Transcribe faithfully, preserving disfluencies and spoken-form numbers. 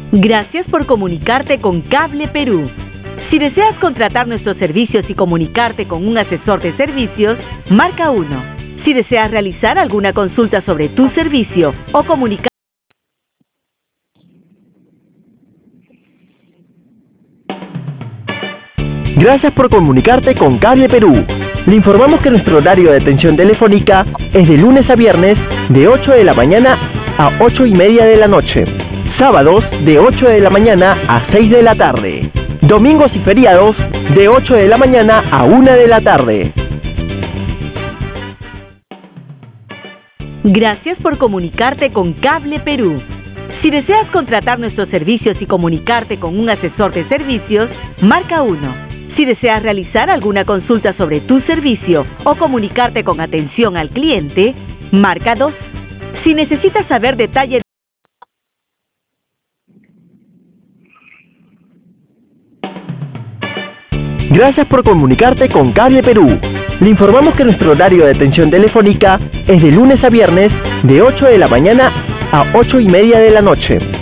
Gracias por comunicarte con Cable Perú. Si deseas contratar nuestros servicios y comunicarte con un asesor de servicios, marca uno. Si deseas realizar alguna consulta sobre tu servicio o comunicar... Gracias por comunicarte con Cable Perú. Le informamos que nuestro horario de atención telefónica es de lunes a viernes de ocho de la mañana a ocho y media de la noche. Sábados de ocho de la mañana a seis de la tarde. Domingos y feriados de ocho de la mañana a una de la tarde. Gracias por comunicarte con Cable Perú. Si deseas contratar nuestros servicios y comunicarte con un asesor de servicios, marca uno. Si deseas realizar alguna consulta sobre tu servicio o comunicarte con atención al cliente, marca dos. Si necesitas saber detalles... Gracias por comunicarte con Cable Perú. Le informamos que nuestro horario de atención telefónica es de lunes a viernes de ocho de la mañana a ocho y media de la noche.